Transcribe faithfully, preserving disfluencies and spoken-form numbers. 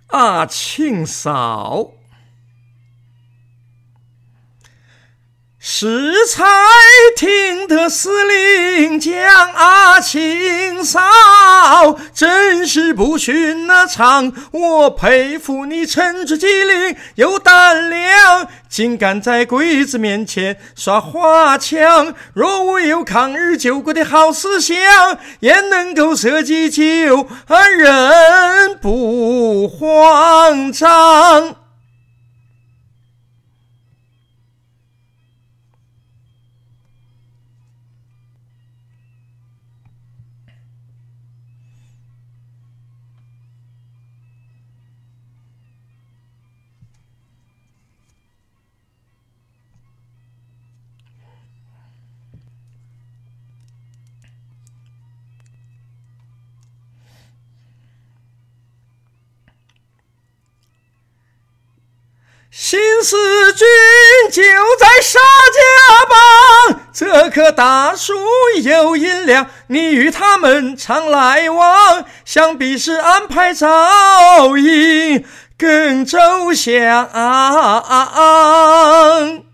啊，庆嫂，适才听得司令讲啊，庆嫂真是不寻常，我佩服你称职机灵有胆量，竟敢在鬼子面前耍花枪。若无有抗日救国的好思想，也能够舍己救人不慌张。新四军就在沙家浜，这棵大树有银两，你与他们常来往，想必是安排照应更周详。